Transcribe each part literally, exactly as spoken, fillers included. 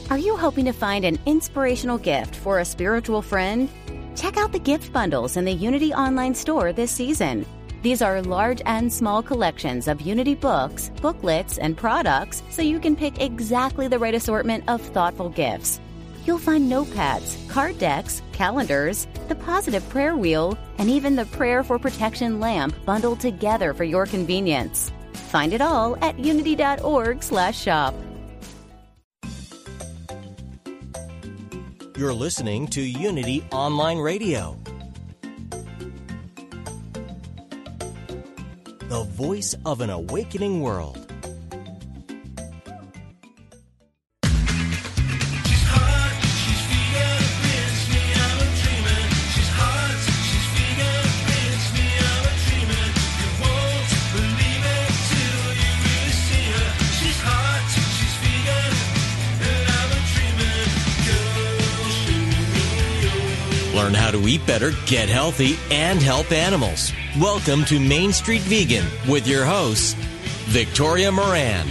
Are you hoping to find an inspirational gift for a spiritual friend? Check out the gift bundles in the Unity online store this season. These are large and small collections of Unity books, booklets, and products so you can pick exactly the right assortment of thoughtful gifts. You'll find notepads, card decks, calendars, the positive prayer wheel, and even the prayer for protection lamp bundled together for your convenience. Find it all at unity.org slash shop. You're listening to Unity Online Radio, the voice of an awakening world. Learn how to eat better, get healthy, and help animals. Welcome to Main Street Vegan with your host, Victoria Moran.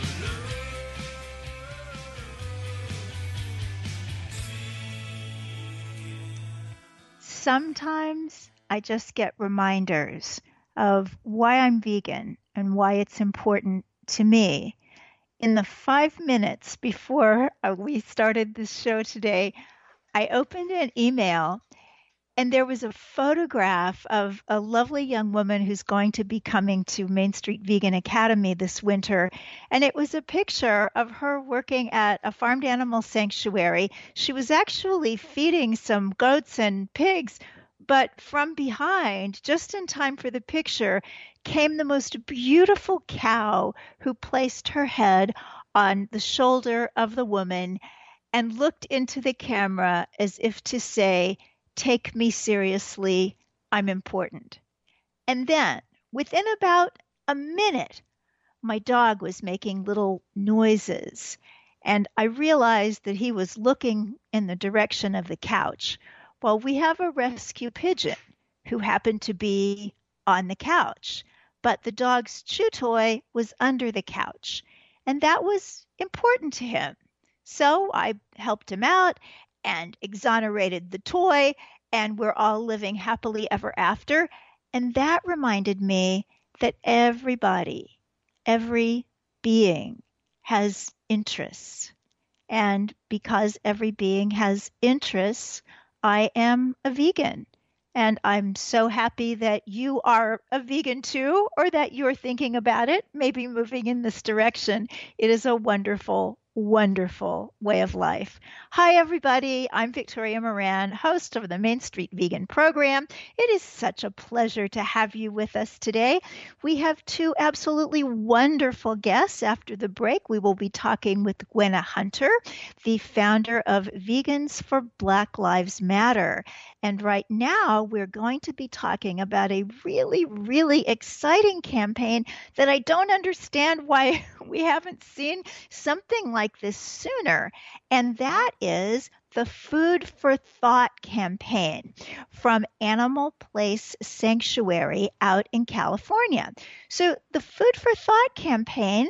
Sometimes I just get reminders of why I'm vegan and why it's important to me. In the five minutes before we started this show today, I opened an email and there was a photograph of a lovely young woman who's going to be coming to Main Street Vegan Academy this winter. And it was a picture of her working at a farmed animal sanctuary. She was actually feeding some goats and pigs, but from behind, just in time for the picture, came the most beautiful cow who placed her head on the shoulder of the woman and looked into the camera as if to say, "Take me seriously, I'm important." And then, within about a minute, my dog was making little noises, and I realized that he was looking in the direction of the couch. Well, we have a rescue pigeon who happened to be on the couch, but the dog's chew toy was under the couch, and that was important to him. So I helped him out and exonerated the toy, and we're all living happily ever after. And that reminded me that everybody, every being has interests. And because every being has interests, I am a vegan. And I'm so happy that you are a vegan too, or that you're thinking about it, maybe moving in this direction. It is a wonderful, wonderful way of life. Hi, everybody. I'm Victoria Moran, host of the Main Street Vegan program. It is such a pleasure to have you with us today. We have two absolutely wonderful guests. After the break, we will be talking with Gwenna Hunter, the founder of Vegans for Black Lives Matter. And right now, we're going to be talking about a really, really exciting campaign that I don't understand why we haven't seen something like this sooner. And that is the Food for Thought campaign from Animal Place Sanctuary out in California. So the Food for Thought campaign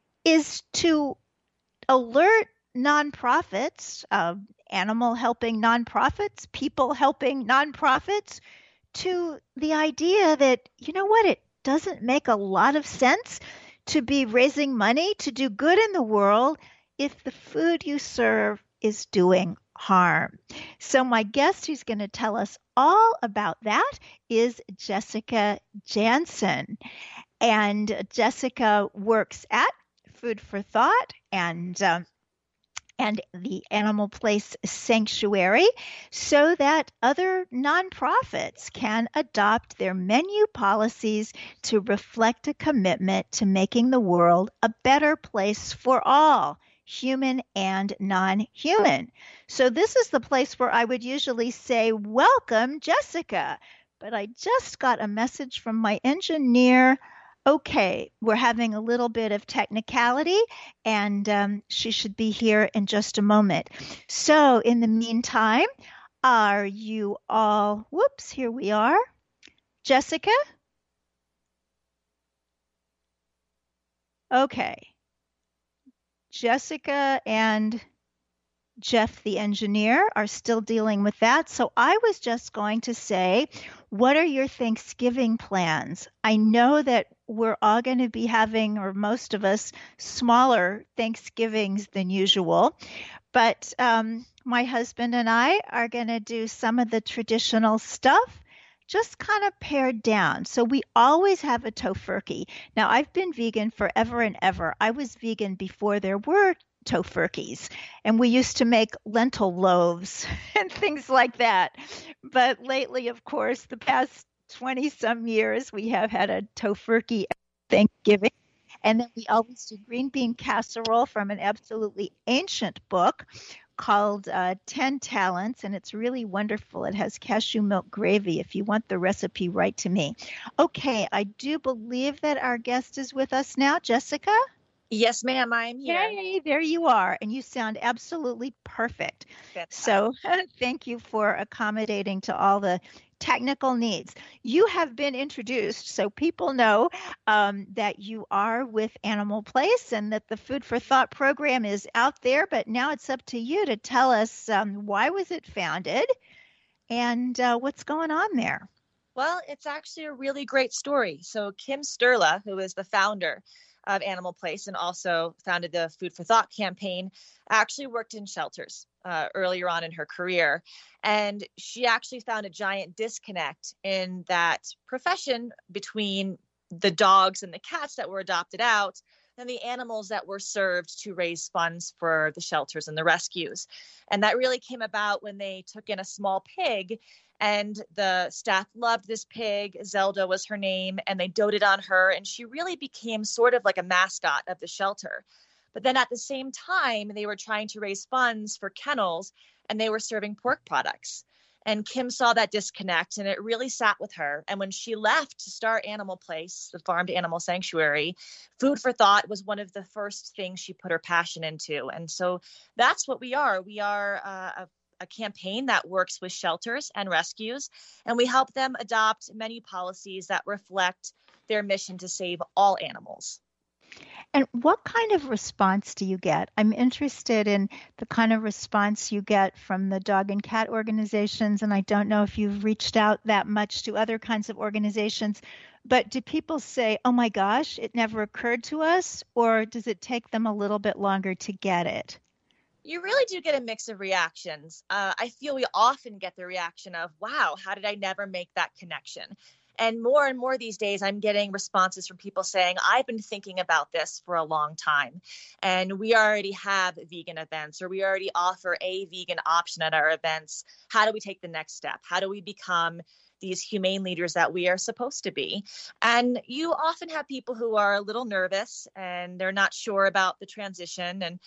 is to alert nonprofits, uh, animal helping nonprofits, people helping nonprofits, to the idea that, you know what, it doesn't make a lot of sense to be raising money to do good in the world if the food you serve is doing harm. So my guest who's going to tell us all about that is Jessica Jansen. And Jessica works at Food for Thought and um, and the Animal Place Sanctuary so that other nonprofits can adopt their menu policies to reflect a commitment to making the world a better place for all, human and non-human. So this is the place where I would usually say, welcome, Jessica. But I just got a message from my engineer. Okay, we're having a little bit of technicality, and um, she should be here in just a moment. So in the meantime, are you all, whoops, here we are. Jessica? Okay. Jessica and Jeff, the engineer, are still dealing with that. So I was just going to say, what are your Thanksgiving plans? I know that we're all going to be having, or most of us, smaller Thanksgivings than usual. But um, my husband and I are going to do some of the traditional stuff, just kind of pared down. So we always have a tofurkey. Now, I've been vegan forever and ever. I was vegan before there were tofurkeys, and we used to make lentil loaves and things like that. But lately, of course, the past twenty some years, we have had a tofurkey at Thanksgiving. And then we always do green bean casserole from an absolutely ancient book called uh, ten Talents, and it's really wonderful. It has cashew milk gravy if you want the recipe, write to me. Okay, I do believe that our guest is with us now. Jessica? Yes, ma'am, I'm here. Hey, there you are, and you sound absolutely perfect. That's So thank you for accommodating to all the technical needs. You have been introduced, so people know um, that you are with Animal Place and that the Food for Thought program is out there, but now it's up to you to tell us um, why was it founded and uh, what's going on there. Well, it's actually a really great story. So Kim Sturla, who is the founder of Animal Place and also founded the Food for Thought campaign, actually worked in shelters uh, earlier on in her career. And she actually found a giant disconnect in that profession between the dogs and the cats that were adopted out and the animals that were served to raise funds for the shelters and the rescues. And that really came about when they took in a small pig, and the staff loved this pig. Zelda was her name, and they doted on her, and she really became sort of like a mascot of the shelter. But then at the same time, they were trying to raise funds for kennels, and they were serving pork products. And Kim saw that disconnect, and it really sat with her. And when she left to start Animal Place, the farm to animal sanctuary, Food for Thought was one of the first things she put her passion into. And so that's what we are. We are uh, a a campaign that works with shelters and rescues, and we help them adopt many policies that reflect their mission to save all animals. And what kind of response do you get? I'm interested in the kind of response you get from the dog and cat organizations, and I don't know if you've reached out that much to other kinds of organizations, but do people say, oh my gosh, it never occurred to us, or does it take them a little bit longer to get it? You really do get a mix of reactions. Uh, I feel we often get the reaction of, wow, how did I never make that connection? And more and more these days, I'm getting responses from people saying, I've been thinking about this for a long time. And we already have vegan events, or we already offer a vegan option at our events. How do we take the next step? How do we become these humane leaders that we are supposed to be? And you often have people who are a little nervous and they're not sure about the transition. And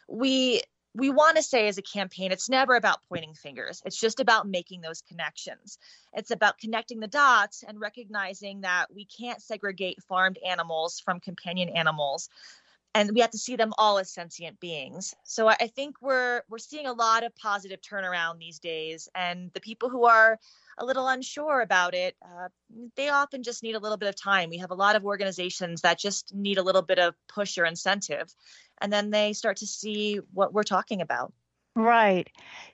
we We want to say as a campaign, it's never about pointing fingers. It's just about making those connections. It's about connecting the dots and recognizing that we can't segregate farmed animals from companion animals. And we have to see them all as sentient beings. So I think we're we're seeing a lot of positive turnaround these days. And the people who are a little unsure about it, uh, they often just need a little bit of time. We have a lot of organizations that just need a little bit of push or incentive. And then they start to see what we're talking about. Right.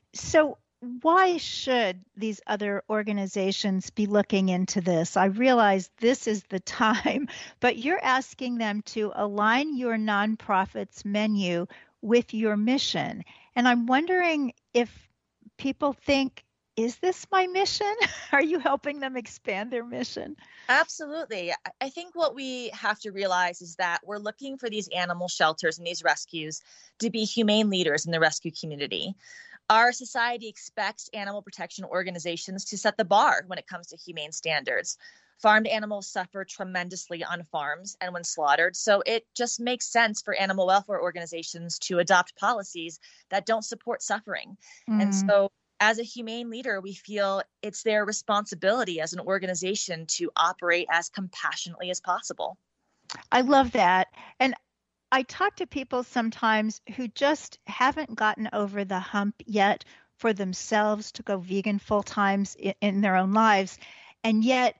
So why should these other organizations be looking into this? I realize this is the time, but you're asking them to align your nonprofit's menu with your mission. And I'm wondering if people think, is this my mission? Are you helping them expand their mission? Absolutely. I think what we have to realize is that we're looking for these animal shelters and these rescues to be humane leaders in the rescue community. Our society expects animal protection organizations to set the bar when it comes to humane standards. Farmed animals suffer tremendously on farms and when slaughtered, so it just makes sense for animal welfare organizations to adopt policies that don't support suffering. Mm. And so as a humane leader, we feel it's their responsibility as an organization to operate as compassionately as possible. I love that. And I talk to people sometimes who just haven't gotten over the hump yet for themselves to go vegan full time in, in their own lives. And yet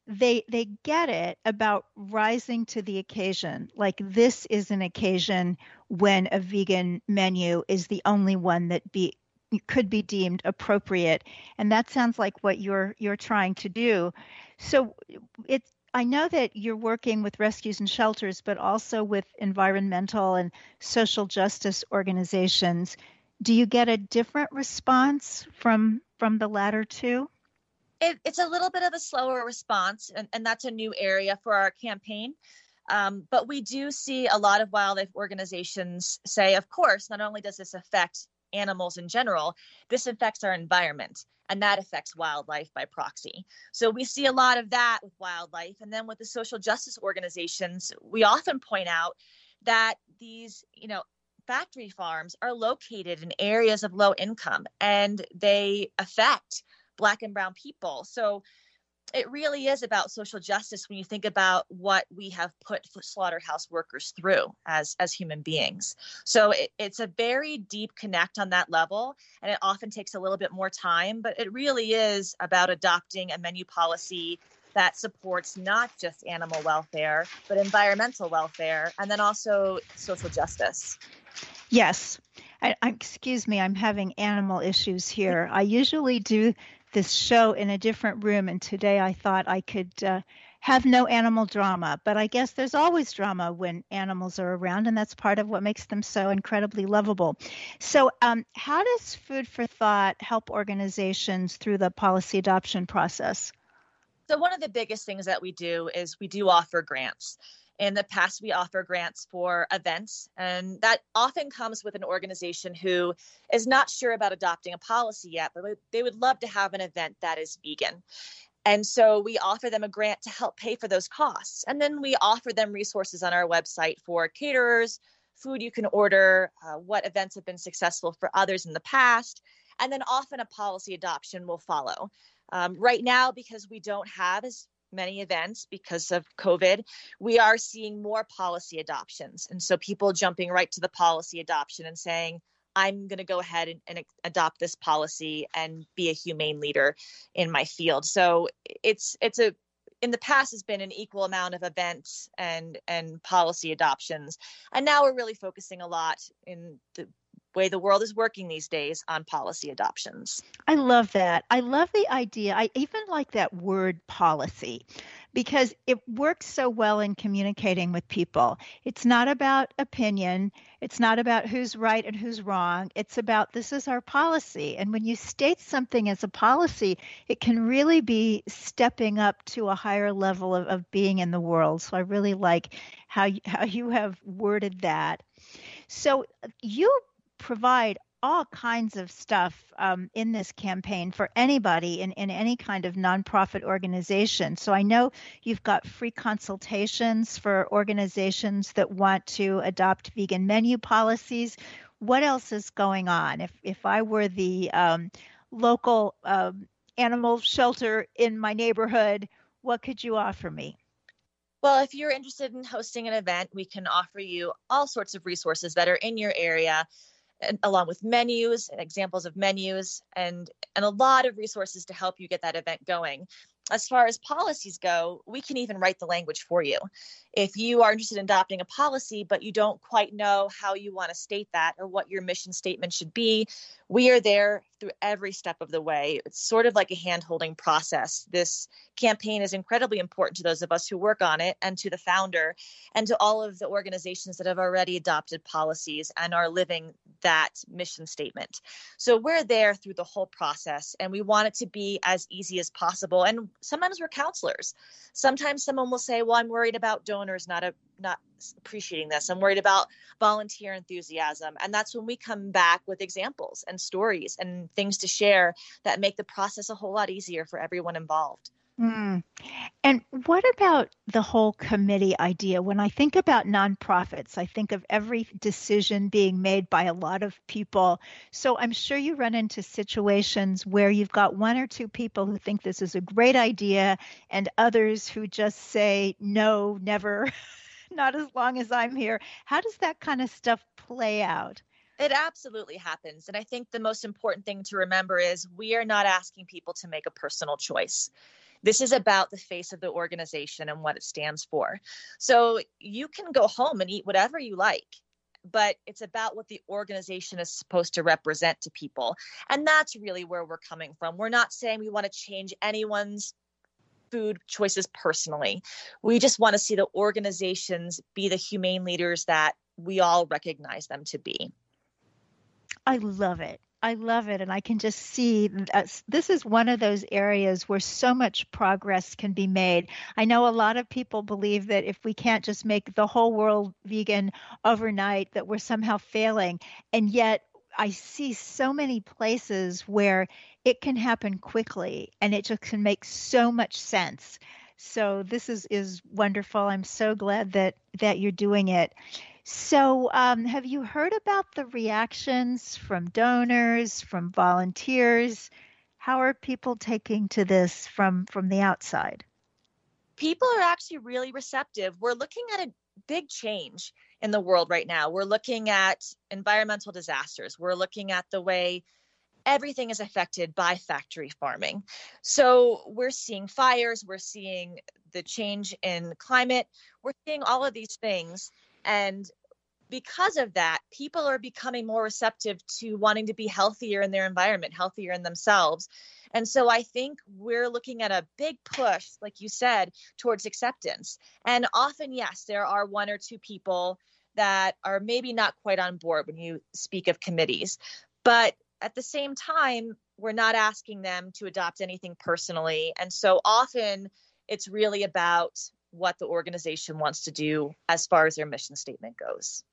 they they get it about rising to the occasion. Like this is an occasion when a vegan menu is the only one that be could be deemed appropriate, and that sounds like what you're you're trying to do. So it's I know that you're working with rescues and shelters, but also with environmental and social justice organizations. Do you get a different response from from the latter two? It, it's a little bit of a slower response, and, and that's a new area for our campaign. Um, but we do see a lot of wildlife organizations say, of course, not only does this affect animals in general, this affects our environment, and that affects wildlife by proxy. So we see a lot of that with wildlife. And then with the social justice organizations, we often point out that these, you know, factory farms are located in areas of low income, and they affect Black and brown people. So it really is about social justice when you think about what we have put slaughterhouse workers through as, as human beings. So it, it's a very deep connect on that level, and it often takes a little bit more time, but it really is about adopting a menu policy that supports not just animal welfare, but environmental welfare, and then also social justice. Yes. I, I, excuse me, I'm having animal issues here. I usually do this show in a different room, and today I thought I could uh, have no animal drama, but I guess there's always drama when animals are around, and that's part of what makes them so incredibly lovable. So um, how does Food for Thought help organizations through the policy adoption process? So one of the biggest things that we do is we do offer grants. In the past, we offer grants for events, and that often comes with an organization who is not sure about adopting a policy yet, but they would love to have an event that is vegan. And so we offer them a grant to help pay for those costs. And then we offer them resources on our website for caterers, food you can order, uh, what events have been successful for others in the past, and then often a policy adoption will follow. Um, right now, because we don't have as many events because of COVID, we are seeing more policy adoptions. And so people jumping right to the policy adoption and saying, I'm going to go ahead and, and adopt this policy and be a humane leader in my field. So it's it's a in the past has been an equal amount of events and and policy adoptions. And now we're really focusing a lot in the way the world is working these days on policy adoptions. I love that. I love the idea. I even like that word policy because it works so well in communicating with people. It's not about opinion. It's not about who's right and who's wrong. It's about this is our policy. And when you state something as a policy, it can really be stepping up to a higher level of, of being in the world. So I really like how you, how you have worded that. So you provide all kinds of stuff um, in this campaign for anybody in, in any kind of nonprofit organization. So I know you've got free consultations for organizations that want to adopt vegan menu policies. What else is going on? If if I were the um, local um, animal shelter in my neighborhood, what could you offer me? Well, if you're interested in hosting an event, we can offer you all sorts of resources that are in your area, and along with menus and examples of menus and, and a lot of resources to help you get that event going. As far as policies go, we can even write the language for you. If you are interested in adopting a policy, but you don't quite know how you want to state that or what your mission statement should be, we are there through every step of the way. It's sort of like a hand-holding process. This campaign is incredibly important to those of us who work on it and to the founder and to all of the organizations that have already adopted policies and are living that mission statement. So we're there through the whole process, and we want it to be as easy as possible. And sometimes we're counselors. Sometimes someone will say, well, I'm worried about donors not a, not appreciating this. I'm worried about volunteer enthusiasm. And that's when we come back with examples and stories and things to share that make the process a whole lot easier for everyone involved. Mm. And what about the whole committee idea? When I think about nonprofits, I think of every decision being made by a lot of people. So I'm sure you run into situations where you've got one or two people who think this is a great idea and others who just say, no, never, not as long as I'm here. How does that kind of stuff play out? It absolutely happens. And I think the most important thing to remember is we are not asking people to make a personal choice. This is about the face of the organization and what it stands for. So you can go home and eat whatever you like, but it's about what the organization is supposed to represent to people. And that's really where we're coming from. We're not saying we want to change anyone's food choices personally. We just want to see the organizations be the humane leaders that we all recognize them to be. I love it. I love it. And I can just see that this is one of those areas where so much progress can be made. I know a lot of people believe that if we can't just make the whole world vegan overnight, that we're somehow failing. And yet I see so many places where it can happen quickly and it just can make so much sense. So this is, is wonderful. I'm so glad that, that you're doing it. So um, have you heard about the reactions from donors, from volunteers? How are people taking to this from, from the outside? People are actually really receptive. We're looking at a big change in the world right now. We're looking at environmental disasters. We're looking at the way everything is affected by factory farming. So we're seeing fires, we're seeing the change in climate, we're seeing all of these things. And because of that, people are becoming more receptive to wanting to be healthier in their environment, healthier in themselves. And so I think we're looking at a big push, like you said, towards acceptance. And often, yes, there are one or two people that are maybe not quite on board when you speak of committees. But at the same time, we're not asking them to adopt anything personally. And so often it's really about what the organization wants to do as far as their mission statement goes.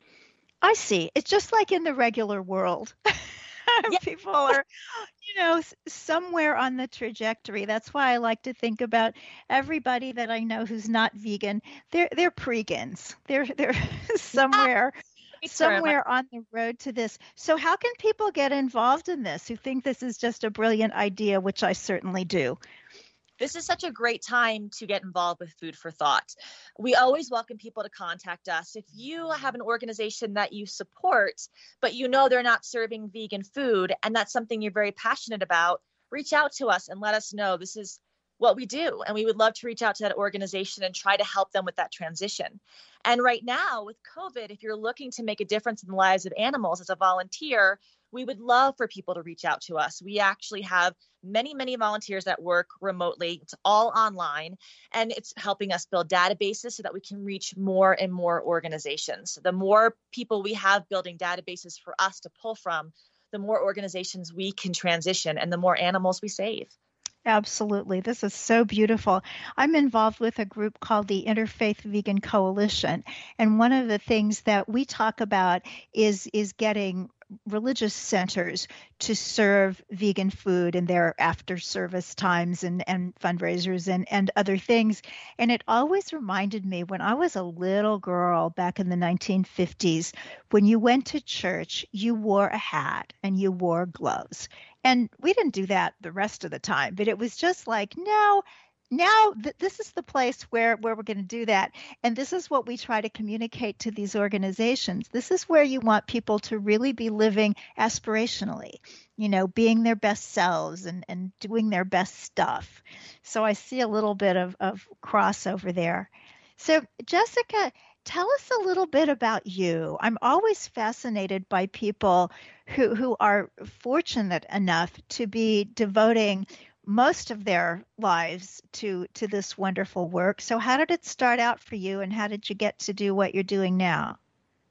I see. It's just like in the regular world. Yeah. People are, you know, somewhere on the trajectory. That's why I like to think about everybody that I know who's not vegan. They're they're pregans. They're they're somewhere somewhere on the road to this. So how can people get involved in this who think this is just a brilliant idea, which I certainly do? This is such a great time to get involved with Food for Thought. We always welcome people to contact us. If you have an organization that you support, but you know they're not serving vegan food, and that's something you're very passionate about, reach out to us and let us know. This is what we do. And we would love to reach out to that organization and try to help them with that transition. And right now with COVID, if you're looking to make a difference in the lives of animals as a volunteer, we would love for people to reach out to us. We actually have many, many volunteers that work remotely. It's all online, and it's helping us build databases so that we can reach more and more organizations. The more people we have building databases for us to pull from, the more organizations we can transition and the more animals we save. Absolutely. This is so beautiful. I'm involved with a group called the Interfaith Vegan Coalition. And one of the things that we talk about is, is getting religious centers to serve vegan food in their after service times and, and fundraisers and, and other things. And it always reminded me when I was a little girl back in the nineteen fifties, when you went to church, you wore a hat and you wore gloves. And we didn't do that the rest of the time, but it was just like, no, now th- this is the place where, where we're going to do that. And this is what we try to communicate to these organizations. This is where you want people to really be living aspirationally, you know, being their best selves and, and doing their best stuff. So I see a little bit of, of crossover there. So Jessica, tell us a little bit about you. I'm always fascinated by people who, who are fortunate enough to be devoting most of their lives to, to this wonderful work. So how did it start out for you, and how did you get to do what you're doing now?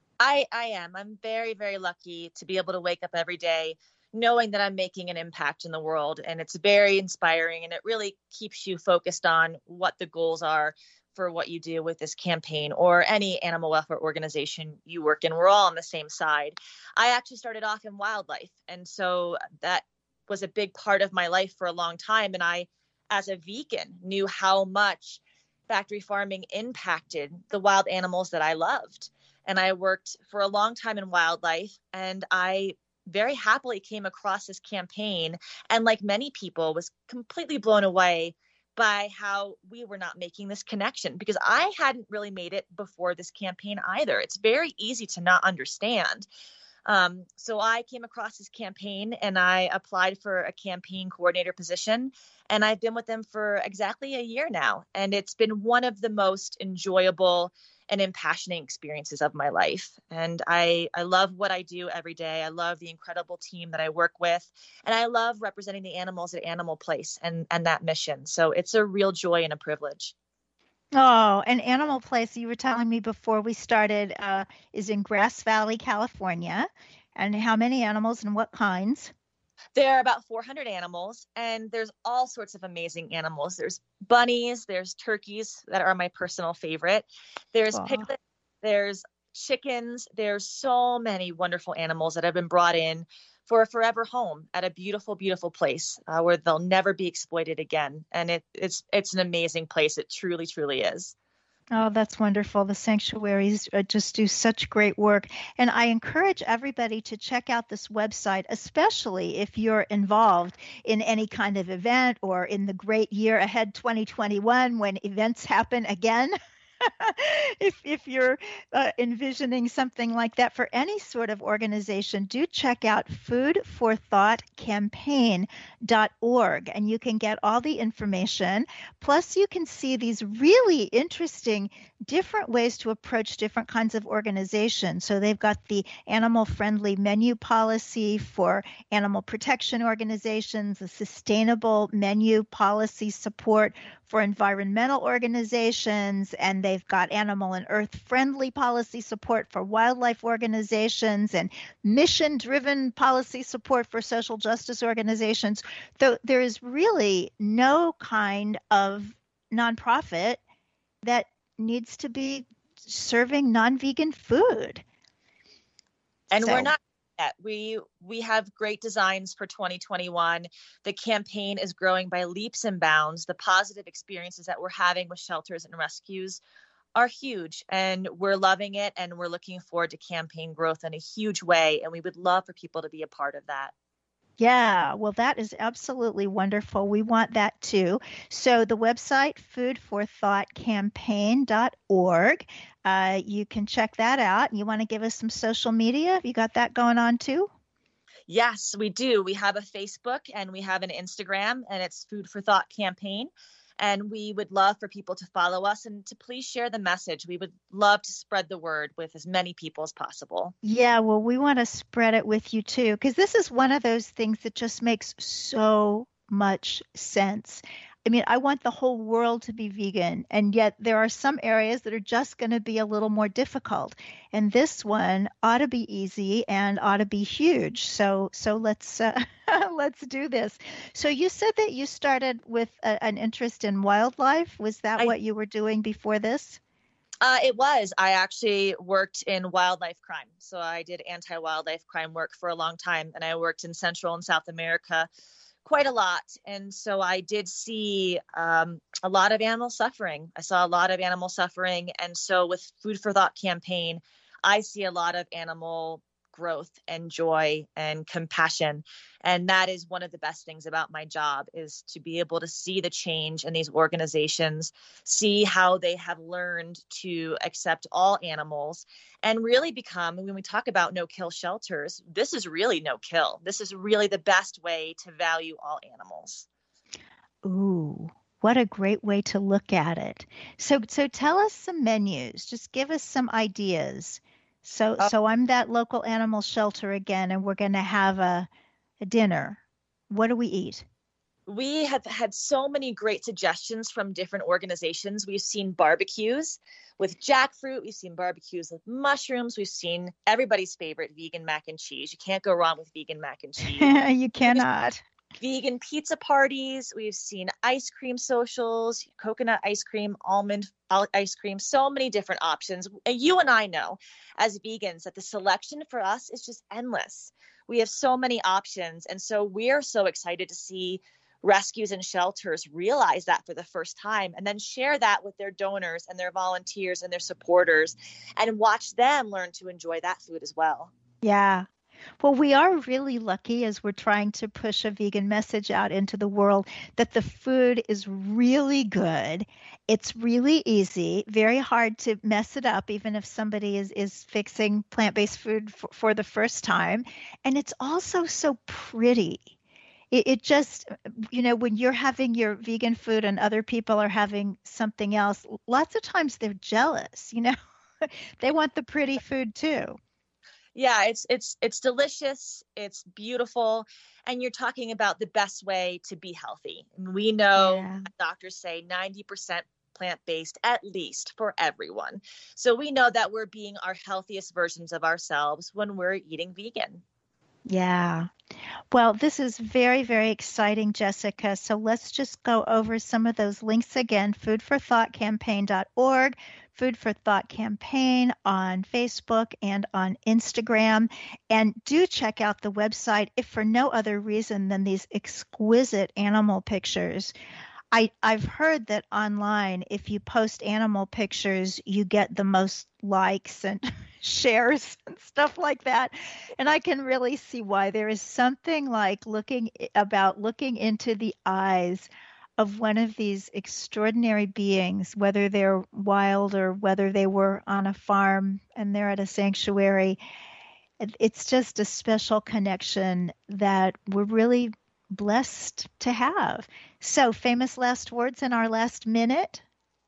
I, I am. I'm very, very lucky to be able to wake up every day knowing that I'm making an impact in the world. And it's very inspiring, and it really keeps you focused on what the goals are for what you do with this campaign or any animal welfare organization you work in. We're all on the same side. I actually started off in wildlife. And so that was a big part of my life for a long time. And I, as a vegan, knew how much factory farming impacted the wild animals that I loved. And I worked for a long time in wildlife, and I very happily came across this campaign, and like many people was completely blown away by how we were not making this connection, because I hadn't really made it before this campaign either. It's very easy to not understand. Um, so I came across this campaign and I applied for a campaign coordinator position, and I've been with them for exactly a year now. And it's been one of the most enjoyable and impassioning experiences of my life. And I, I love what I do every day. I love the incredible team that I work with, and I love representing the animals at Animal Place and, and that mission. So it's a real joy and a privilege. Oh, and Animal Place, you were telling me before we started, uh, is in Grass Valley, California. And how many animals and what kinds? There are about four hundred animals, and there's all sorts of amazing animals. There's bunnies, there's turkeys that are my personal favorite. There's Aw. piglets, there's chickens. There's so many wonderful animals that have been brought in for a forever home at a beautiful, beautiful place uh, where they'll never be exploited again. And it, it's it's an amazing place. It truly, truly is. Oh, that's wonderful. The sanctuaries uh, just do such great work. And I encourage everybody to check out this website, especially if you're involved in any kind of event or in the great year ahead, twenty twenty-one, when events happen again. if if you're uh, envisioning something like that for any sort of organization, do check out food for thought campaign dot org, and you can get all the information. Plus, you can see these really interesting different ways to approach different kinds of organizations. So they've got the animal-friendly menu policy for animal protection organizations, a sustainable menu policy support for environmental organizations, and they've got animal and earth-friendly policy support for wildlife organizations and mission-driven policy support for social justice organizations. So there is really no kind of nonprofit that needs to be serving non-vegan food. And So- we're not yet. We we have great designs for twenty twenty-one. The campaign is growing by leaps and bounds. The positive experiences that we're having with shelters and rescues are huge, and we're loving it, and we're looking forward to campaign growth in a huge way, and we would love for people to be a part of that. Yeah, well, that is absolutely wonderful. We want that too. So the website, food for thought campaign dot org, uh, you can check that out. You want to give us some social media? Have you got that going on too? Yes, we do. We have a Facebook and we have an Instagram, and it's Food for Thought Campaign. And we would love for people to follow us and to please share the message. We would love to spread the word with as many people as possible. Yeah, well, we want to spread it with you too, because this is one of those things that just makes so much sense. I mean, I want the whole world to be vegan, and yet there are some areas that are just going to be a little more difficult. And this one ought to be easy and ought to be huge. So, so let's uh, let's do this. So you said that you started with a, an interest in wildlife. Was that I- what you were doing before this? Uh, it was. I actually worked in wildlife crime. So I did anti-wildlife crime work for a long time, and I worked in Central and South America quite a lot. And so I did see um, a lot of animal suffering. I saw a lot of animal suffering. And so with Food for Thought campaign, I see a lot of animal growth and joy and compassion. And that is one of the best things about my job, is to be able to see the change in these organizations, see how they have learned to accept all animals, and really become, when we talk about no-kill shelters, this is really no-kill. This is really the best way to value all animals. Ooh, what a great way to look at it. So, so tell us some menus. Just give us some ideas. So, Uh, so I'm that local animal shelter again, and we're going to have a, a dinner. What do we eat? We have had so many great suggestions from different organizations. We've seen barbecues with jackfruit. We've seen barbecues with mushrooms. We've seen everybody's favorite, vegan mac and cheese. You can't go wrong with vegan mac and cheese. You cannot. Vegan pizza parties. We've seen ice cream socials, coconut ice cream, almond ice cream, so many different options. And you and I know as vegans that the selection for us is just endless. We have so many options. And so we're so excited to see rescues and shelters realize that for the first time, and then share that with their donors and their volunteers and their supporters, and watch them learn to enjoy that food as well. Yeah. Well, we are really lucky as we're trying to push a vegan message out into the world that the food is really good. It's really easy, very hard to mess it up, even if somebody is, is fixing plant-based food for, for the first time. And it's also so pretty. It, it just, you know, when you're having your vegan food and other people are having something else, lots of times they're jealous, you know, they want the pretty food too. Yeah, it's it's it's delicious, it's beautiful, and you're talking about the best way to be healthy. We know Yeah. doctors say ninety percent plant-based at least for everyone. So we know that we're being our healthiest versions of ourselves when we're eating vegan. Yeah. Well, this is very, very exciting, Jessica. So let's just go over some of those links again. food for thought campaign dot org, Food for Thought Campaign on Facebook and on Instagram. And do check out the website if for no other reason than these exquisite animal pictures. I, I've heard that online, if you post animal pictures, you get the most likes and shares and stuff like that. And I can really see why. There is something like looking about looking into the eyes of one of these extraordinary beings, whether they're wild or whether they were on a farm and they're at a sanctuary. It's just a special connection that we're really blessed to have. So, famous last words in our last minute?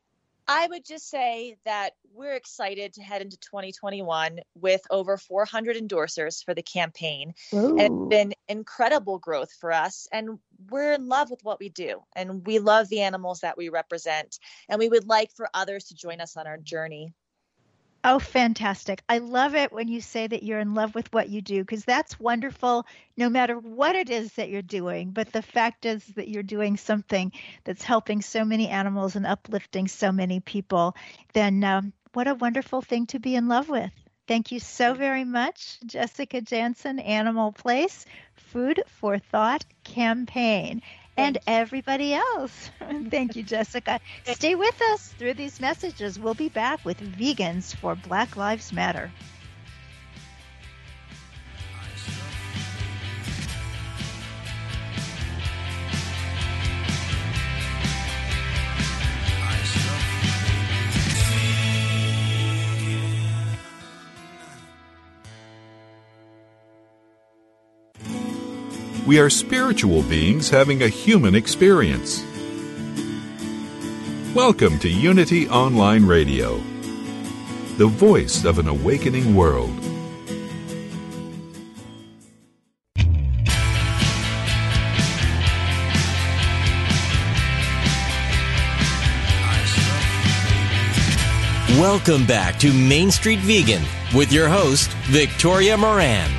I would just say that we're excited to head into twenty twenty-one with over four hundred endorsers for the campaign. And it's been incredible growth for us. And we're in love with what we do. And we love the animals that we represent. And we would like for others to join us on our journey. Oh, fantastic. I love it when you say that you're in love with what you do, because that's wonderful no matter what it is that you're doing. But the fact is that you're doing something that's helping so many animals and uplifting so many people. Then um, what a wonderful thing to be in love with. Thank you so very much, Jessica Jansen, Animal Place, Food for Thought Campaign. And everybody else. Thank you, Jessica. Stay with us through these messages. We'll be back with Vegans for Black Lives Matter. We are spiritual beings having a human experience. Welcome to Unity Online Radio, the voice of an awakening world. Welcome back to Main Street Vegan with your host, Victoria Moran.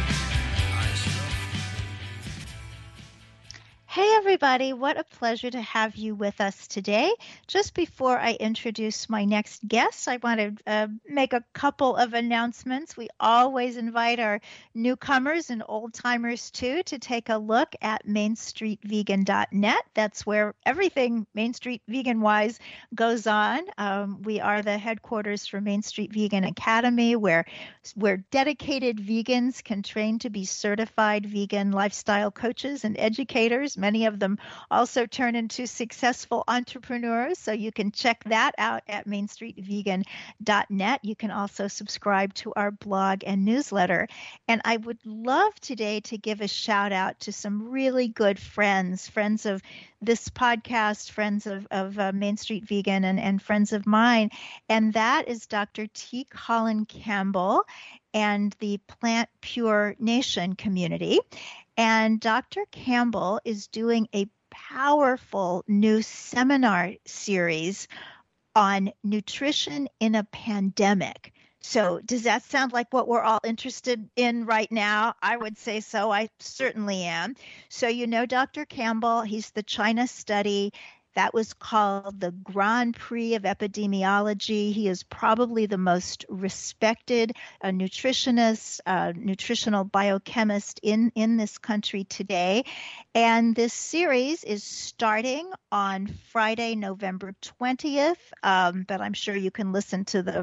Hey everybody, what a pleasure to have you with us today. Just before I introduce my next guest, I want to uh, make a couple of announcements. We always invite our newcomers and old-timers too to take a look at main street vegan dot net. That's where everything Main Street Vegan-wise goes on. Um, we are the headquarters for Main Street Vegan Academy, where, where dedicated vegans can train to be certified vegan lifestyle coaches and educators. Many of them also turn into successful entrepreneurs, so you can check that out at main street vegan dot net. You can also subscribe to our blog and newsletter. And I would love today to give a shout out to some really good friends, friends of this podcast, friends of, of uh, Main Street Vegan, and, and friends of mine. And that is Doctor T. Colin Campbell and the Plant Pure Nation community. And Doctor Campbell is doing a powerful new seminar series on nutrition in a pandemic. So does that sound like what we're all interested in right now? I would say so. I certainly am. So you know Doctor Campbell, he's the China study. That was called the Grand Prix of Epidemiology. He is probably the most respected uh, nutritionist, uh, nutritional biochemist in, in this country today. And this series is starting on Friday, November twentieth, um, but I'm sure you can listen to the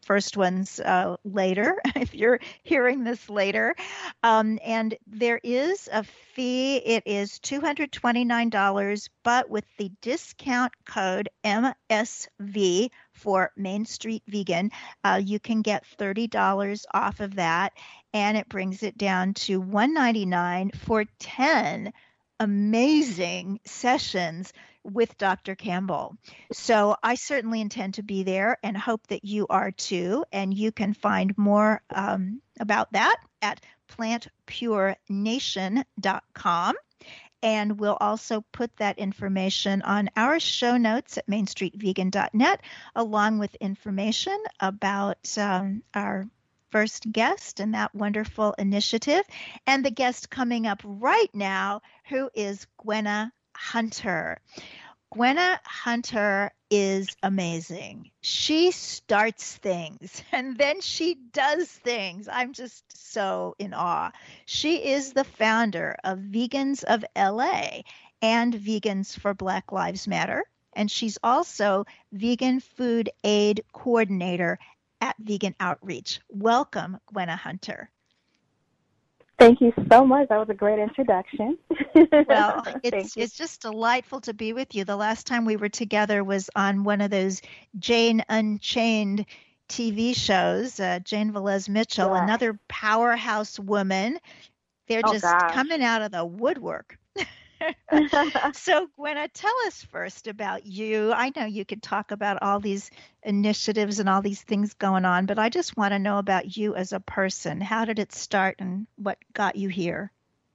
first ones uh, later, if you're hearing this later. Um, and there is a fee. It is two hundred twenty-nine dollars, but with the discount code M S V for Main Street Vegan, uh, you can get thirty dollars off of that. And it brings it down to one hundred ninety-nine dollars for ten amazing sessions with Doctor Campbell. So I certainly intend to be there and hope that you are too. And you can find more um, about that at plant pure nation dot com. And we'll also put that information on our show notes at main street vegan dot net, along with information about um, our first guest and that wonderful initiative, and the guest coming up right now, who is Gwenna Hunter. Gwenna Hunter is amazing. She starts things and then she does things. I'm just so in awe. She is the founder of Vegans of L A and Vegans for Black Lives Matter, and she's also Vegan Food Aid Coordinator at Vegan Outreach. Welcome, Gwenna Hunter. Thank you so much. That was a great introduction. Well, it's it's just delightful to be with you. The last time we were together was on one of those Jane Unchained T V shows, uh, Jane Velez Mitchell, yeah. Another powerhouse woman. They're oh, just gosh. coming out of the woodwork. So, Gwenna, tell us first about you. I know you could talk about all these initiatives and all these things going on, but I just want to know about you as a person. How did it start and what got you here?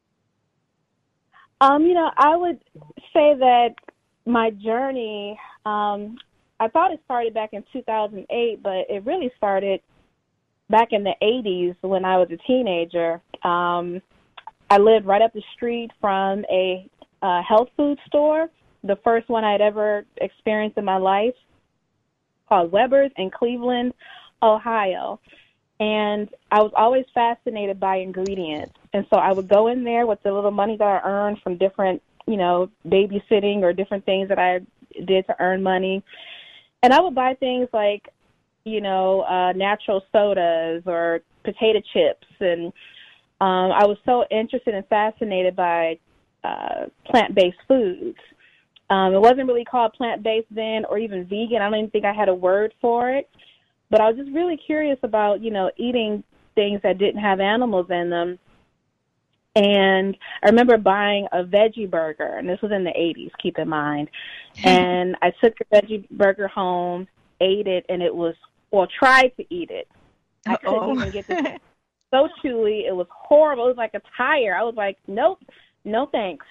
Um, you know, I would say that my journey, um, I thought it started back in two thousand eight, but it really started back in the eighties when I was a teenager. Um, I lived right up the street from a uh, health food store, the first one I'd ever experienced in my life, called Weber's in Cleveland, Ohio. And I was always fascinated by ingredients. And so I would go in there with the little money that I earned from different, you know, babysitting or different things that I did to earn money. And I would buy things like, you know, uh, natural sodas or potato chips. And um, I was so interested and fascinated by uh, plant-based foods. Um, it wasn't really called plant-based then or even vegan. I don't even think I had a word for it. But I was just really curious about, you know, eating things that didn't have animals in them. And I remember buying a veggie burger, and this was in the eighties, keep in mind. And I took the veggie burger home, ate it, and it was, well, tried to eat it. I Uh-oh. couldn't even get it. So chewy. It was horrible. It was like a tire. I was like, nope, no thanks.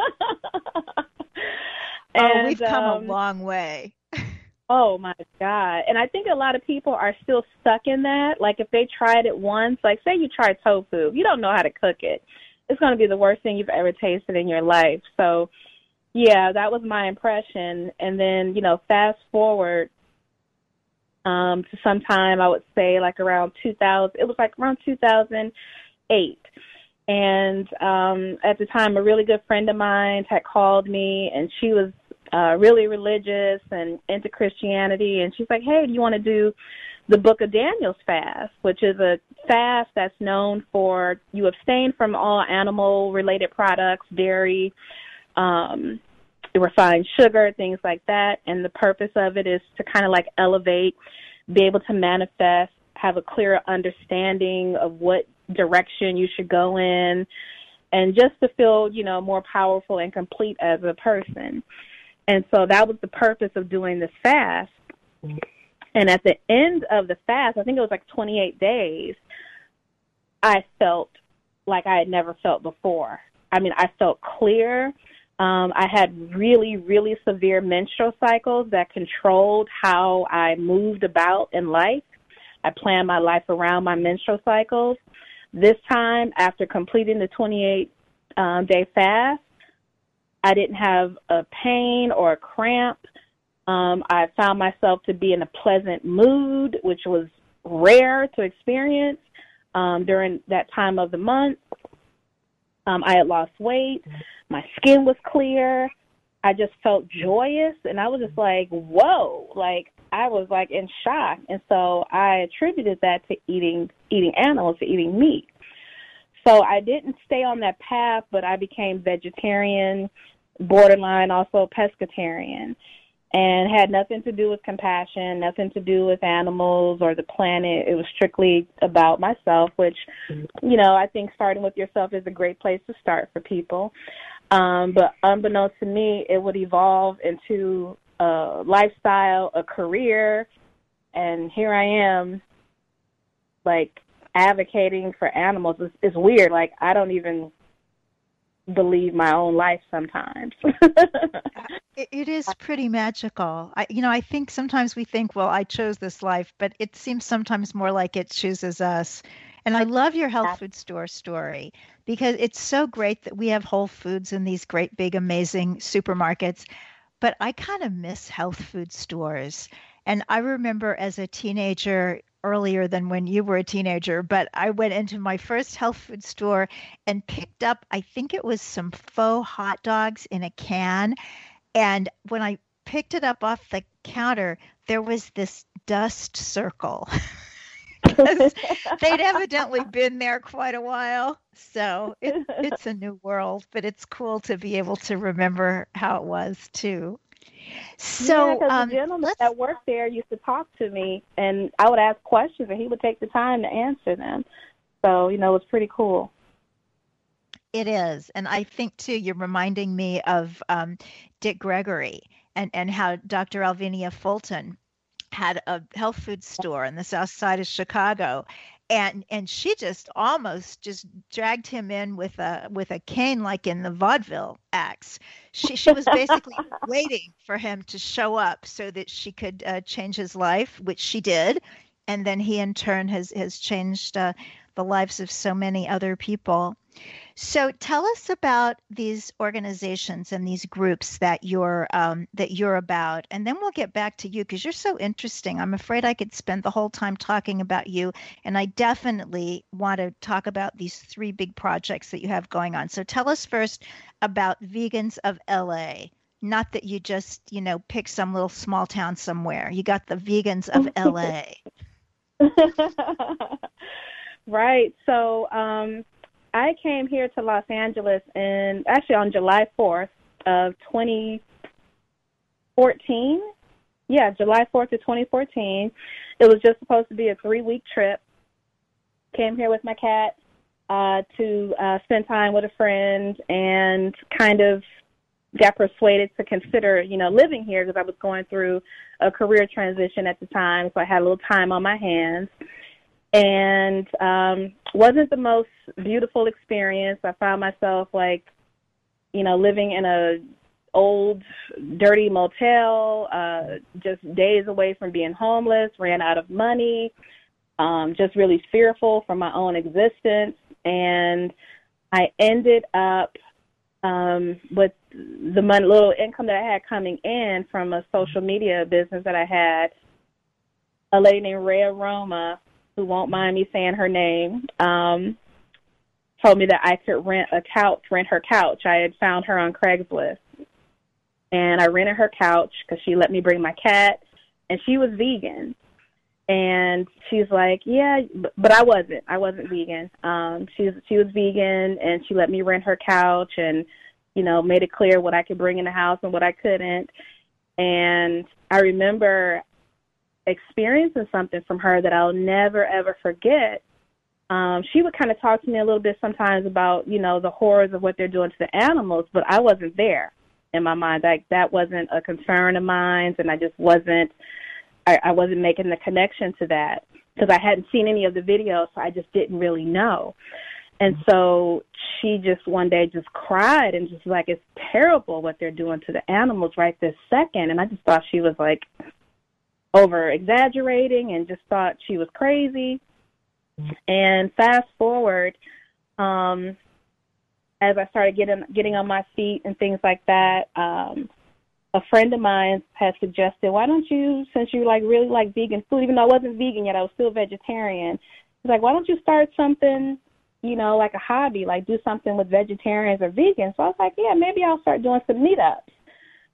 Oh, and, we've come um, a long way. Oh, my God. And I think a lot of people are still stuck in that. Like, if they tried it once, like, say you try tofu, you don't know how to cook it. It's going to be the worst thing you've ever tasted in your life. So, yeah, that was my impression. And then, you know, fast forward um, to sometime, I would say, like, around two thousand. It was, like, around two thousand eight. And um, at the time, a really good friend of mine had called me, and she was uh, really religious and into Christianity. And she's like, hey, do you want to do the Book of Daniel's fast, which is a fast that's known for you abstain from all animal-related products, dairy, um, refined sugar, things like that. And the purpose of it is to kind of like elevate, be able to manifest, have a clearer understanding of what direction you should go in, and just to feel, you know, more powerful and complete as a person. And so that was the purpose of doing this fast. And at the end of the fast, I think it was like twenty-eight days, I felt like I had never felt before. I mean, I felt clear. Um, I had really, really severe menstrual cycles that controlled how I moved about in life. I planned my life around my menstrual cycles. This time, after completing the twenty-eight um, day fast, I didn't have a pain or a cramp. Um, I found myself to be in a pleasant mood, which was rare to experience um, during that time of the month. Um, I had lost weight. My skin was clear. I just felt joyous, and I was just like, whoa, like, I was like in shock. And so I attributed that to eating eating animals, to eating meat. So I didn't stay on that path, but I became vegetarian, borderline also pescatarian, and had nothing to do with compassion, nothing to do with animals or the planet. It was strictly about myself, which, you know, I think starting with yourself is a great place to start for people. Um, but unbeknownst to me, it would evolve into a lifestyle, a career, and here I am, like, advocating for animals. It's, it's weird. Like, I don't even believe my own life sometimes. it, it is pretty magical. I, you know, I think sometimes we think, well, I chose this life, but it seems sometimes more like it chooses us. And I love your health food store story because it's so great that we have Whole Foods in these great, big, amazing supermarkets. But I kind of miss health food stores. And I remember as a teenager, earlier than when you were a teenager, but I went into my first health food store and picked up, I think it was some faux hot dogs in a can. And when I picked it up off the counter, there was this dust circle. Because they'd evidently been there quite a while. So it, it's a new world, but it's cool to be able to remember how it was too. So yeah, um, the gentleman let's... that worked there used to talk to me, and I would ask questions, and he would take the time to answer them. So, you know, it was pretty cool. It is. And I think, too, you're reminding me of um, Dick Gregory and, and how Doctor Alvinia Fulton had a health food store in the south side of Chicago. And and she just almost just dragged him in with a with a cane like in the vaudeville acts. She she was basically waiting for him to show up so that she could uh, change his life, which she did. And then he in turn has has changed uh, the lives of so many other people. So tell us about these organizations and these groups that you're um, that you're about, and then we'll get back to you because you're so interesting. I'm afraid I could spend the whole time talking about you, and I definitely want to talk about these three big projects that you have going on. So tell us first about Vegans of L A. Not that you just, you know, pick some little small town somewhere. You got the Vegans of L A. Right. So um, I came here to Los Angeles in actually on July fourth of twenty fourteen. Yeah, July fourth of twenty fourteen. It was just supposed to be a three-week trip. Came here with my cat uh, to uh, spend time with a friend and kind of got persuaded to consider, you know, living here because I was going through a career transition at the time, so I had a little time on my hands. And um, wasn't the most beautiful experience. I found myself like, you know, living in a old, dirty motel, uh, just days away from being homeless, ran out of money, um, just really fearful for my own existence. And I ended up um, with the money, little income that I had coming in from a social media business that I had. A lady named Rhea Roma, who won't mind me saying her name, um, told me that I could rent a couch, rent her couch. I had found her on Craigslist. And I rented her couch because she let me bring my cat, and she was vegan. And she's like, yeah, but I wasn't. I wasn't vegan. Um, she was, she was vegan, and she let me rent her couch and, you know, made it clear what I could bring in the house and what I couldn't. And I remember experiencing something from her that I'll never, ever forget. Um, she would kind of talk to me a little bit sometimes about, you know, the horrors of what they're doing to the animals, but I wasn't there in my mind. Like, that wasn't a concern of mine, and I just wasn't, I, I wasn't making the connection to that because I hadn't seen any of the videos, so I just didn't really know. And so she just one day just cried and just like, it's terrible what they're doing to the animals right this second. And I just thought she was like over exaggerating and just thought she was crazy. And fast forward, um, as I started getting getting on my feet and things like that, um, a friend of mine had suggested, why don't you, since you like really like vegan food, even though I wasn't vegan yet, I was still vegetarian. He's like, why don't you start something, you know, like a hobby, like do something with vegetarians or vegans? So I was like, yeah, maybe I'll start doing some meetups.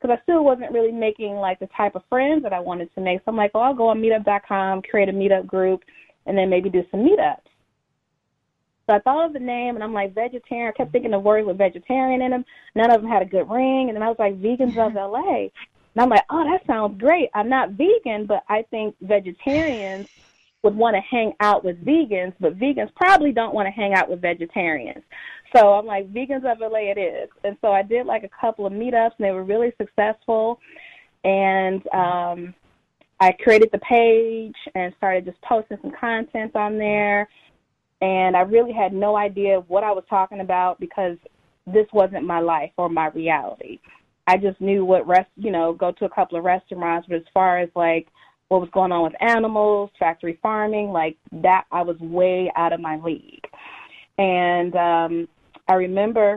because I still wasn't really making like the type of friends that I wanted to make. So I'm like, oh, I'll go on meetup dot com, create a meetup group, and then maybe do some meetups. So I thought of the name, and I'm like, vegetarian. I kept thinking of words with vegetarian in them. None of them had a good ring. And then I was like, Vegans of L A. And I'm like, oh, that sounds great. I'm not vegan, but I think vegetarians would want to hang out with vegans, but vegans probably don't want to hang out with vegetarians. So I'm like, Vegans of L A it is. And so I did like a couple of meetups, and they were really successful. And um, I created the page and started just posting some content on there. And I really had no idea what I was talking about because this wasn't my life or my reality. I just knew what, rest, you know, go to a couple of restaurants, but as far as, like, what was going on with animals, factory farming, like, that I was way out of my league. And um, I remember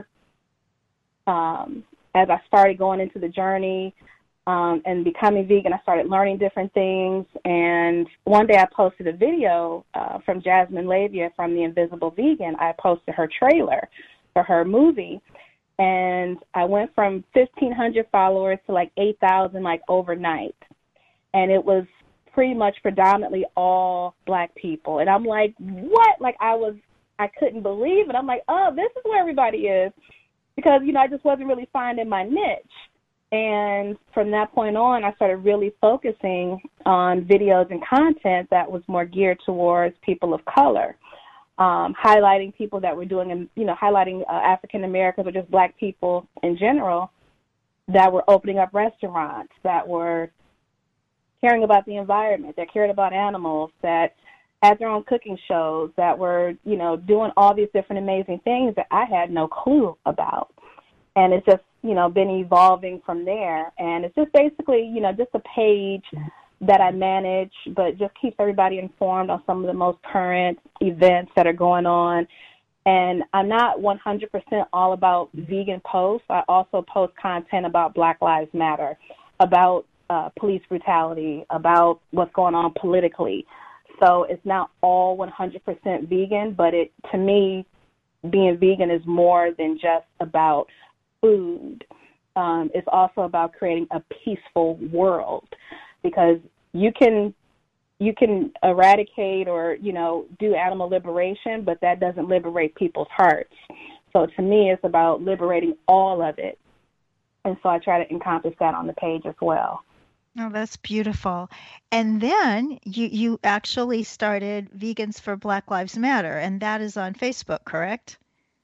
um, as I started going into the journey, Um, and becoming vegan, I started learning different things. And one day I posted a video uh, from Jasmine Lavia from The Invisible Vegan. I posted her trailer for her movie. And I went from fifteen hundred followers to like eight thousand like overnight. And it was pretty much predominantly all Black people. And I'm like, what? Like I was, I couldn't believe it. I'm like, oh, this is where everybody is. Because, you know, I just wasn't really finding my niche. And from that point on, I started really focusing on videos and content that was more geared towards people of color, um, highlighting people that were doing, you know, highlighting uh, African Americans or just Black people in general that were opening up restaurants, that were caring about the environment, that cared about animals, that had their own cooking shows, that were, you know, doing all these different amazing things that I had no clue about. And it's just, you know, been evolving from there. And it's just basically, you know, just a page that I manage, but just keeps everybody informed on some of the most current events that are going on. And I'm not one hundred percent all about vegan posts. I also post content about Black Lives Matter, about uh, police brutality, about what's going on politically. So it's not all one hundred percent vegan, but it, to me, being vegan is more than just about food. Um, it's also about creating a peaceful world, because you can you can eradicate or, you know, do animal liberation, but that doesn't liberate people's hearts. So to me, it's about liberating all of it. And so I try to encompass that on the page as well. Oh, that's beautiful. And then you, you actually started Vegans for Black Lives Matter, and that is on Facebook, correct?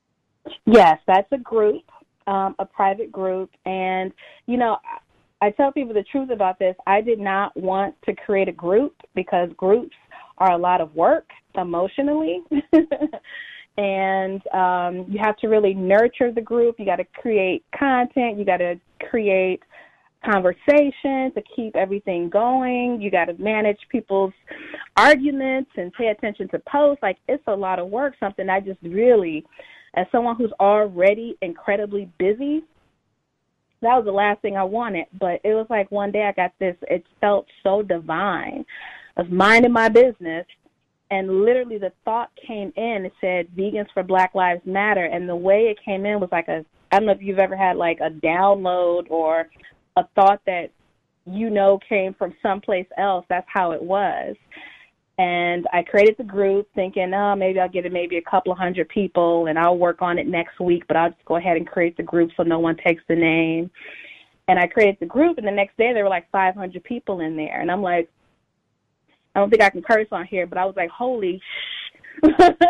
Yes, that's a group. Um, a private group. And, you know, I tell people the truth about this. I did not want to create a group because groups are a lot of work emotionally. And um, you have to really nurture the group. You got to create content. You got to create conversation to keep everything going. You got to manage people's arguments and pay attention to posts. Like, it's a lot of work, something I just really, as someone who's already incredibly busy, that was the last thing I wanted. But it was like one day I got this, it felt so divine. I was minding my business, and literally the thought came in. It said, Vegans for Black Lives Matter. And the way it came in was like a, I don't know if you've ever had like a download or a thought that, you know, came from someplace else. That's how it was. And I created the group thinking, oh, maybe I'll get it maybe a couple of hundred people, and I'll work on it next week, but I'll just go ahead and create the group so no one takes the name. And I created the group, and the next day there were like five hundred people in there. And I'm like, I don't think I can curse on here, but I was like, holy sh.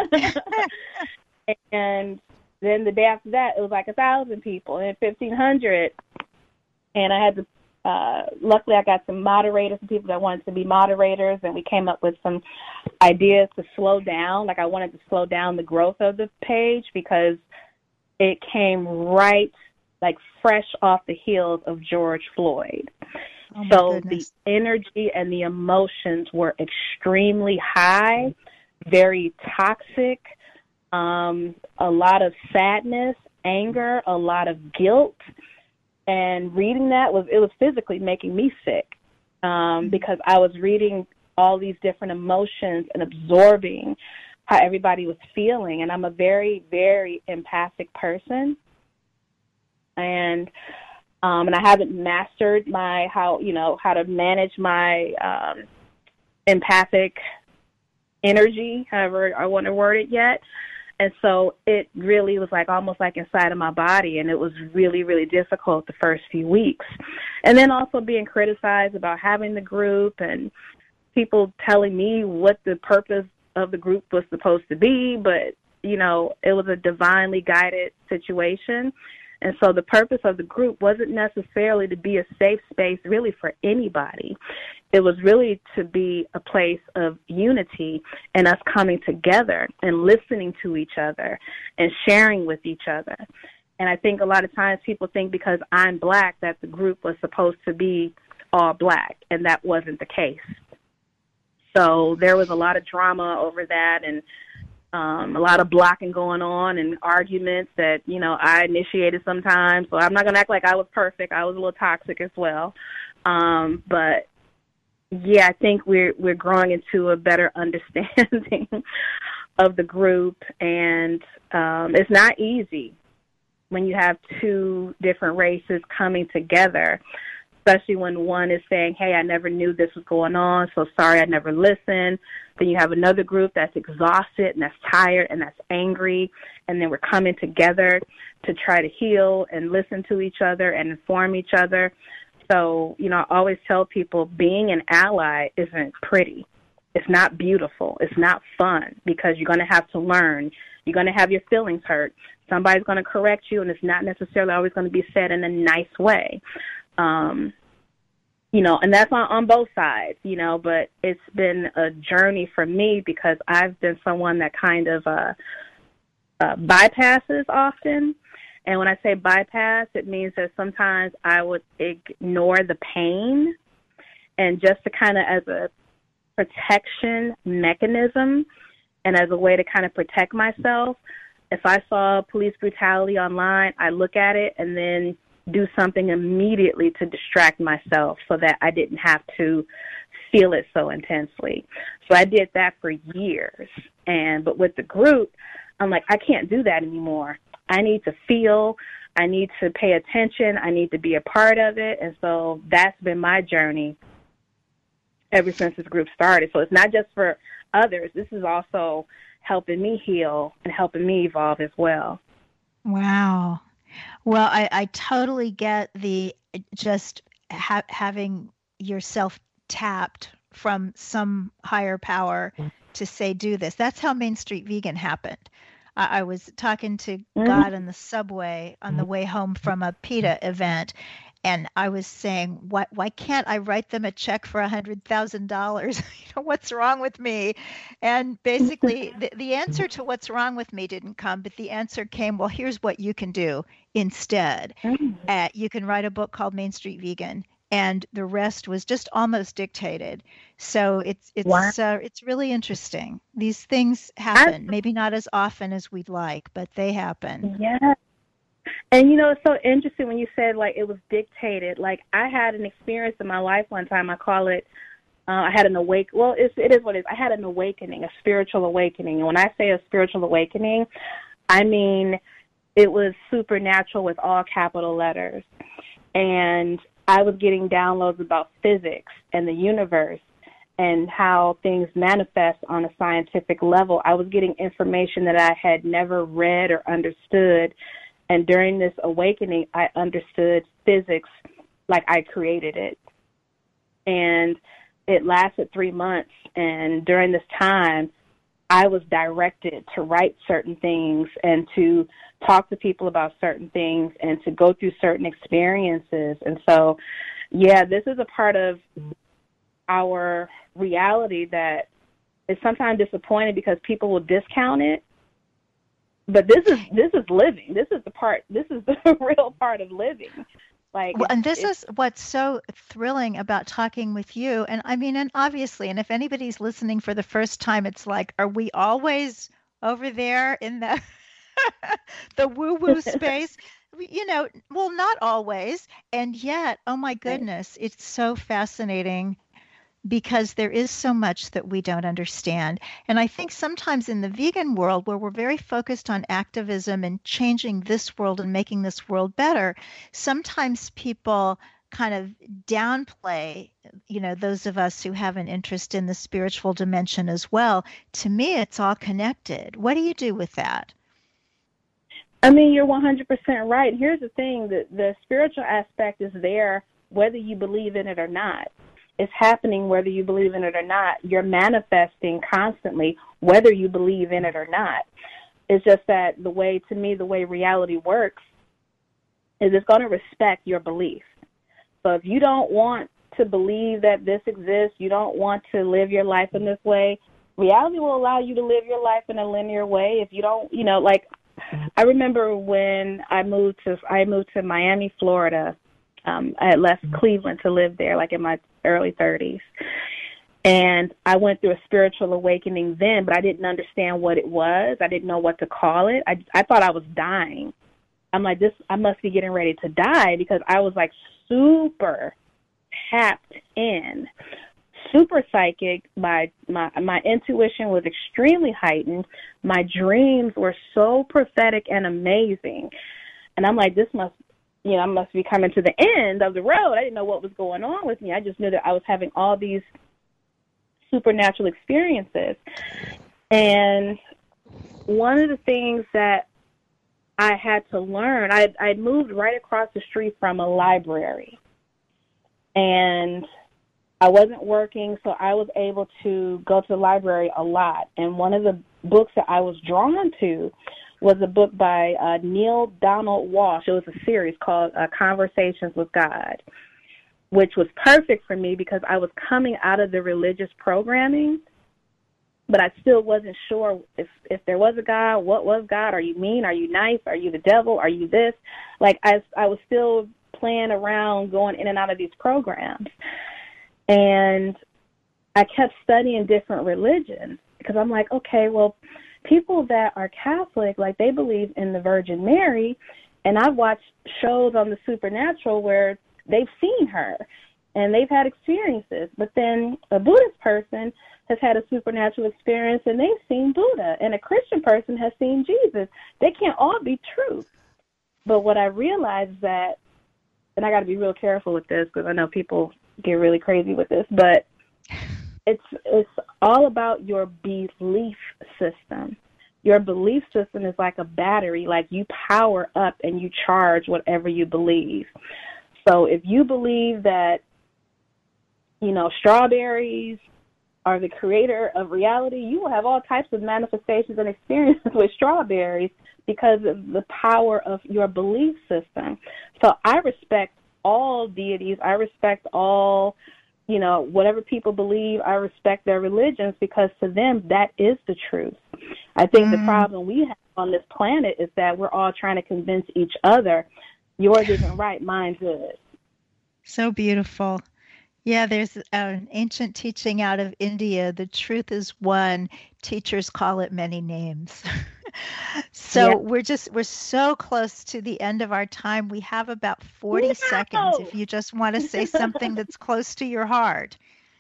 And then the day after that, it was like one thousand people, and then fifteen hundred. And I had to Uh, luckily, I got some moderators, some people that wanted to be moderators, and we came up with some ideas to slow down. Like, I wanted to slow down the growth of the page because it came right, like, fresh off the heels of George Floyd. Oh, so goodness. The energy and the emotions were extremely high, very toxic, um, a lot of sadness, anger, a lot of guilt. And reading that, was it was physically making me sick um, because I was reading all these different emotions and absorbing how everybody was feeling. And I'm a very, very empathic person. And Um, and I haven't mastered my, how, you know, how to manage my um, empathic energy, however I want to word it yet. And so it really was like almost like inside of my body, and it was really, really difficult the first few weeks. And then also being criticized about having the group and people telling me what the purpose of the group was supposed to be, but, you know, it was a divinely guided situation. And so the purpose of the group wasn't necessarily to be a safe space really for anybody. It was really to be a place of unity and us coming together and listening to each other and sharing with each other. And I think a lot of times people think because I'm Black that the group was supposed to be all Black, and that wasn't the case. So there was a lot of drama over that, and Um, a lot of blocking going on and arguments that, you know, I initiated sometimes. So I'm not going to act like I was perfect. I was a little toxic as well. Um, but, yeah, I think we're we're growing into a better understanding of the group. And um, it's not easy when you have two different races coming together, especially when one is saying, hey, I never knew this was going on, so sorry I never listened. Then you have another group that's exhausted and that's tired and that's angry, and then we're coming together to try to heal and listen to each other and inform each other. So, you know, I always tell people being an ally isn't pretty. It's not beautiful. It's not fun, because you're going to have to learn. You're going to have your feelings hurt. Somebody's going to correct you, and it's not necessarily always going to be said in a nice way. Um, you know, and that's on, on both sides, you know, but it's been a journey for me because I've been someone that kind of uh, uh, bypasses often. And when I say bypass, it means that sometimes I would ignore the pain, and just to kind of as a protection mechanism and as a way to kind of protect myself, if I saw police brutality online, I look at it and then do something immediately to distract myself so that I didn't have to feel it so intensely. So I did that for years. And but with the group, I'm like, I can't do that anymore. I need to feel, I need to pay attention, I need to be a part of it. And so that's been my journey ever since this group started. So it's not just for others. This is also helping me heal and helping me evolve as well. Wow. Well, I, I totally get the just ha- having yourself tapped from some higher power to say, do this. That's how Main Street Vegan happened. I, I was talking to mm-hmm. God in the subway on the way home from a PETA event, and I was saying, why, why can't I write them a check for one hundred thousand dollars? You know, what's wrong with me? And basically, the, the answer to what's wrong with me didn't come, but the answer came, well, here's what you can do instead. Uh, you can write a book called Main Street Vegan, and the rest was just almost dictated. So it's it's wow. uh, it's really interesting. These things happen, I, maybe not as often as we'd like, but they happen. Yeah. And, you know, it's so interesting when you said, like, it was dictated. Like, I had an experience in my life one time. I call it, uh, I had an awake. Well, it's, it is what it is. I had an awakening, a spiritual awakening. And when I say a spiritual awakening, I mean it was supernatural with all capital letters. And I was getting downloads about physics and the universe and how things manifest on a scientific level. I was getting information that I had never read or understood. And during this awakening, I understood physics like I created it. And it lasted three months. And during this time, I was directed to write certain things and to talk to people about certain things and to go through certain experiences. And so, yeah, this is a part of our reality that is sometimes disappointing because people will discount it. But this is this is living. This is the part. This is the real part of living. Like, well, and this is what's so thrilling about talking with you. And I mean, and obviously, and if anybody's listening for the first time, it's like, are we always over there in the the woo-woo space? You know, well, not always. And yet, oh my goodness, it's so fascinating because there is so much that we don't understand. And I think sometimes in the vegan world, where we're very focused on activism and changing this world and making this world better, sometimes people kind of downplay, you know, those of us who have an interest in the spiritual dimension as well. To me, it's all connected. What do you do with that? I mean, you're one hundred percent right. Here's the thing, the, the spiritual aspect is there whether you believe in it or not. It's happening whether you believe in it or not. You're manifesting constantly whether you believe in it or not. It's just that the way, to me, the way reality works is it's going to respect your belief. So if you don't want to believe that this exists, you don't want to live your life in this way, reality will allow you to live your life in a linear way. If you don't, you know, like I remember when I moved to I moved to Miami, Florida. Um, I had left Cleveland to live there, like in my early thirties. And I went through a spiritual awakening then, but I didn't understand what it was. I didn't know what to call it. I, I thought I was dying. I'm like, this, I must be getting ready to die, because I was like super tapped in, super psychic. My, my, my intuition was extremely heightened. My dreams were so prophetic and amazing. And I'm like, this must, you know, I must be coming to the end of the road. I didn't know what was going on with me. I just knew that I was having all these supernatural experiences. And one of the things that I had to learn, I I moved right across the street from a library, and I wasn't working, so I was able to go to the library a lot. And one of the books that I was drawn to was a book by uh, Neil Donald Walsh. It was a series called uh, Conversations with God, which was perfect for me because I was coming out of the religious programming, but I still wasn't sure if, if there was a God, what was God? Are you mean? Are you nice? Are you the devil? Are you this? Like, I, I was still playing around, going in and out of these programs. And I kept studying different religions because I'm like, okay, well, people that are Catholic, like, they believe in the Virgin Mary, and I've watched shows on the supernatural where they've seen her and they've had experiences. But then a Buddhist person has had a supernatural experience and they've seen Buddha, and a Christian person has seen Jesus. They can't all be true. But what I realized is that, and I got to be real careful with this because I know people get really crazy with this, but it's it's all about your belief system. Your belief system is like a battery, like you power up and you charge whatever you believe. So if you believe that, you know, strawberries are the creator of reality, you will have all types of manifestations and experiences with strawberries because of the power of your belief system. So I respect all deities. I respect all, you know, whatever people believe. I respect their religions because to them, that is the truth. I think mm. the problem we have on this planet is that we're all trying to convince each other, yours isn't right, mine's is. So beautiful. Yeah, there's an ancient teaching out of India, the truth is one, teachers call it many names. So yeah. we're just, we're so close to the end of our time. We have about forty no! seconds if you just want to say something that's close to your heart.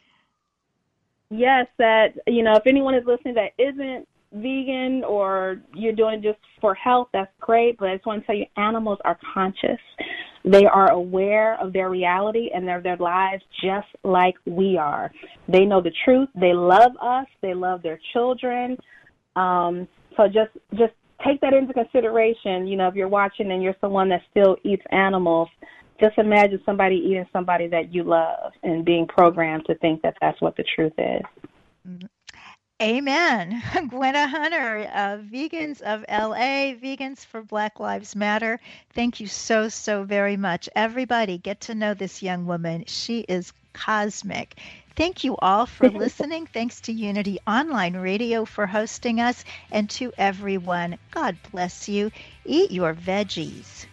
Yes, that, you know, if anyone is listening that isn't vegan or you're doing it just for health, that's great. But I just want to tell you, animals are conscious. They are aware of their reality and their, their lives just like we are. They know the truth. They love us. They love their children. Um, so just just take that into consideration. You know, if you're watching and you're someone that still eats animals, just imagine somebody eating somebody that you love and being programmed to think that that's what the truth is. Mm-hmm. Amen. Gwenna Hunter, uh, Vegans of L A, Vegans for Black Lives Matter. Thank you so, so very much. Everybody, get to know this young woman. She is cosmic. Thank you all for listening. Thanks to Unity Online Radio for hosting us. And to everyone, God bless you. Eat your veggies.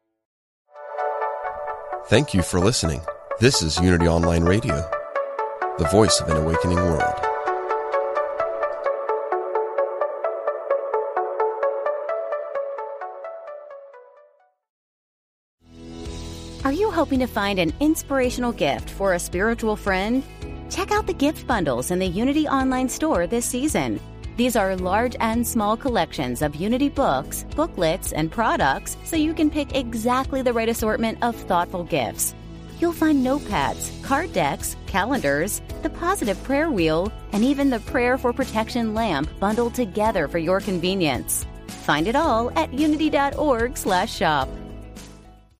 Thank you for listening. This is Unity Online Radio, the voice of an awakening world. Are you hoping to find an inspirational gift for a spiritual friend? Check out the gift bundles in the Unity Online Store this season. These are large and small collections of Unity books, booklets, and products so you can pick exactly the right assortment of thoughtful gifts. You'll find notepads, card decks, calendars, the positive prayer wheel, and even the Prayer for Protection lamp bundled together for your convenience. Find it all at unity dot org slash shop.